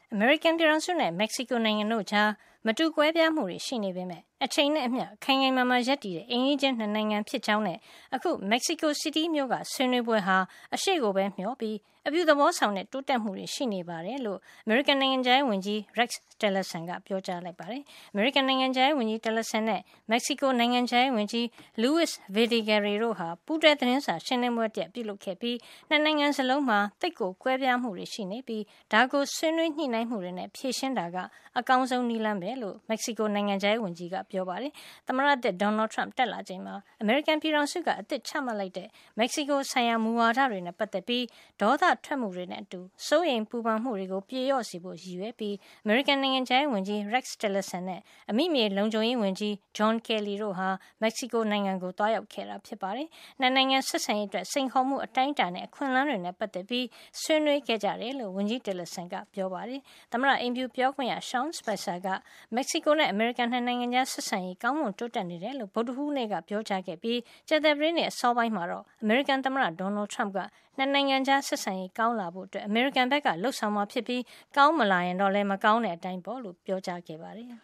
အမေရိကန်ပြည်ထောင်စုနဲ့မက္ကဆီကိုနိုင်ငံတို့ကြားမတူကွဲပြားမှုတွေရှိနေပေမဲ့အချိန်နဲ့အမျှခိုင်ခိုင်မာမာရပ်တည်တဲ့အိမ်နီးချင်းနှစ်နိုင်ငံဖြစ်ကြောင်းနဲ့အခုမက္ကဆီကိုစီးတီးမြို့ကဆွေးနွေးပွဲဟာအရှိကိုပဲမျှော်ပြီးအပြုသဘောဆောင်တဲ့တိုးတက်မှုတွေရှိနေပါတယ်လို့အမေရိကန်နိုင်ငံခြားရေးဝန်ကြီး Rex Tillerson ကပြောကြားလိုက်ပါတယ်။အမေရိကန်နိုင်ငံခြားရေးဝန်ကြီး Tillerson နဲ့မက္ကဆီကိုနိုင်ငံခြားရေးဝန်ကြီး Luis Videgaray တို့ဟာပူးတွဲသတင်းစာရှင်းလင်းပွဲတရပ်ပြုလုပ်ခဲ့ပြီးနှစ်နိုင်ငံစလုံးမှာသိပ်ကိုကွဲပြားမှုတွေရှိနေပြီးဒါကိုဆွေးနွေးညှိနှိုင်းမှုတွေနဲ့ဖြေရှင်းတာကအကောင်းဆုံးနည်းလမ်းပဲလို့မက္ကဆီကိုနိုင်ငံခြားရေးဝန်ကြီးကပြောပါတယ်။သမ္မတသစ် Donald Trump တက်လာချိန်မှာအမေရိကန်ပြည်ထောင်စုကအသစ်ချမှတ်လိုက်တဲ့မက္ကဆီကိုဆိုင်ရာမူဝါဒတွေနဲ့ပတ်သက်ပြီးဒေါသထွက်မှုတွေနဲ့အတူစိုးရိမ်ပူပန်မှုတွေကိုပြေလျော့စေဖို့ရည်ရွယ်ပြီးအမေရိကန်နိုင်ငံခြားရေးဝန်ကြီး Rex Tillerson နဲ့အမိမြေလုံခြုံရေးဝန်ကြီး John Kelly တို့ဟာမက္ကဆီကိုနိုင်ငံကိုတွားရောက်ခဲ့တာဖြစ်ပါတယ်။နှစ်နိုင်ငံဆက်ဆံရေးအတွက်စိန်ခေါ်မှုအတိုင်းအတာနဲ့အခွင့်အလမ်းတွေနဲ့ပတ်သက်ပြီးဆွေးနွေးခဲ့ကြတယ်လို့ဝန်ကြီး Tillerson ကပြောပါတယ်။သမ္မတအိမ်ဖြူပြောခွင့်ရ Sean Spicer ကမက္ကဆီကိုနဲ့အမေရိကန်နှစ်နိုင်ငံကြားဆက်ဆံရေးကောင်းမွန်တိုးတက်နေတယ်လို့ဗုဒ္ဓဟူးနေ့ကပြောကြားခဲ့ပြီးကြာသပတေးနေ့အစောပိုင်းမှာတော့အမေရိကန်သမ္မတ Donald Trump ကနှစ်နိုင်ငံကြားဆက်ဆံရေးကောင်းလာဖို့အတွက်အမေရိကန်ဘက်ကလှုပ်ဆောင်မှာဖြစ်ပြီးကောင်းမလာရင်တော့လည်းမကောင်းတဲ့အတိုင်းပေါ့လို့ပြောကြားခဲ့ပါတယ်